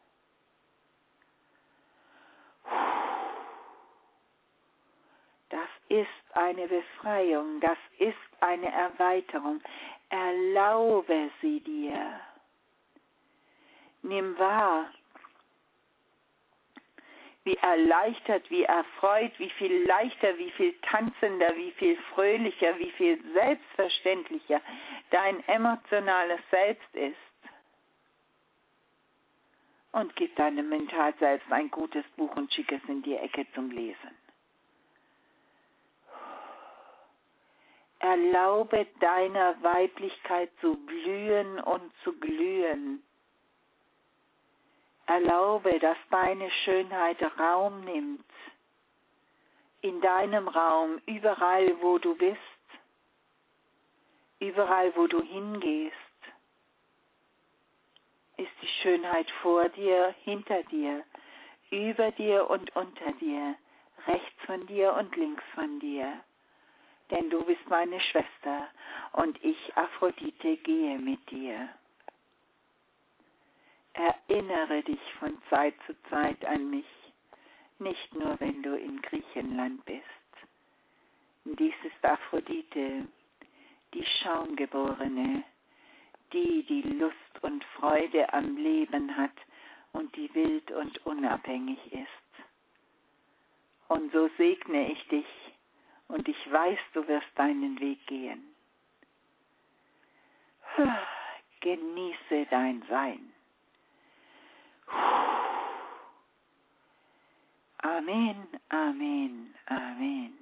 Speaker 1: Das ist eine Befreiung, das ist eine Erweiterung. Erlaube sie dir. Nimm wahr, wie erleichtert, wie erfreut, wie viel leichter, wie viel tanzender, wie viel fröhlicher, wie viel selbstverständlicher dein emotionales Selbst ist. Und gib deinem Mental selbst ein gutes Buch und schick es in die Ecke zum Lesen. Erlaube deiner Weiblichkeit zu blühen und zu glühen. Erlaube, dass deine Schönheit Raum nimmt. In deinem Raum, überall wo du bist, überall wo du hingehst, ist die Schönheit vor dir, hinter dir, über dir und unter dir, rechts von dir und links von dir. Denn du bist meine Schwester und ich, Aphrodite, gehe mit dir. Erinnere dich von Zeit zu Zeit an mich, nicht nur wenn du in Griechenland bist. Dies ist Aphrodite, die Schaumgeborene, die Lust und Freude am Leben hat und die wild und unabhängig ist. Und so segne ich dich und ich weiß, du wirst deinen Weg gehen. Genieße dein Sein. Amen, Amen, Amen.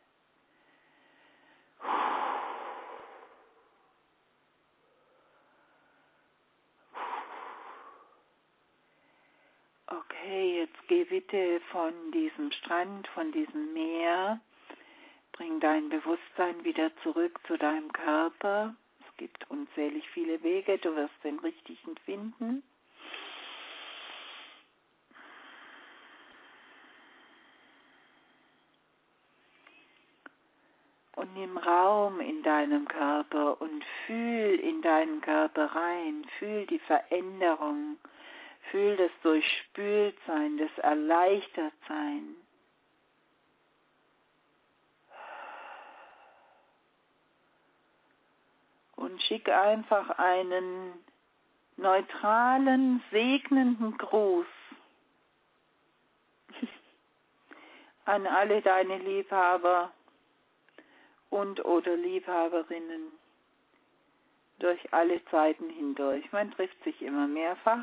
Speaker 1: Okay, jetzt geh bitte von diesem Strand, von diesem Meer, bring dein Bewusstsein wieder zurück zu deinem Körper. Es gibt unzählig viele Wege, du wirst den richtigen finden. Und nimm Raum in deinem Körper und fühl in deinen Körper rein, fühl die Veränderung, fühl das Durchspültsein, das Erleichtertsein. Und schick einfach einen neutralen, segnenden Gruß an alle deine Liebhaber und oder Liebhaberinnen durch alle Zeiten hindurch. Man trifft sich immer mehrfach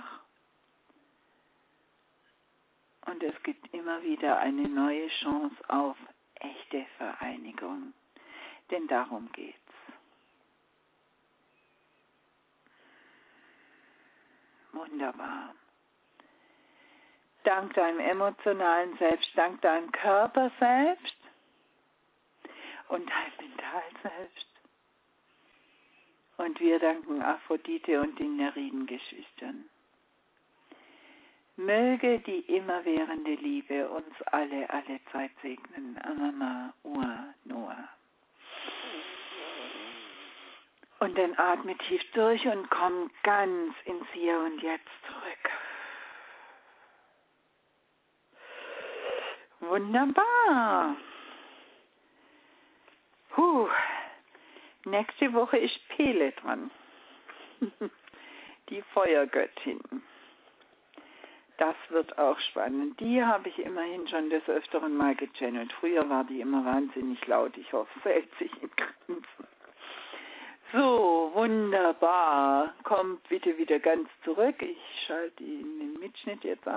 Speaker 1: und es gibt immer wieder eine neue Chance auf echte Vereinigung. Denn darum geht's. Wunderbar. Dank deinem emotionalen Selbst, dank deinem Körper selbst und deinem Mental selbst. Und wir danken Aphrodite und den Neridengeschwistern. Möge die immerwährende Liebe uns alle Zeit segnen. Amama, Ua, Noah. Und dann atme tief durch und komm ganz ins Hier und Jetzt zurück. Wunderbar. Nächste Woche ist Pele dran. Die Feuergöttin. Das wird auch spannend. Die habe ich immerhin schon des Öfteren mal gechannelt. Früher war die immer wahnsinnig laut. Ich hoffe, es hält sich in Grenzen. So, wunderbar. Kommt bitte wieder ganz zurück. Ich schalte den Mitschnitt jetzt ab.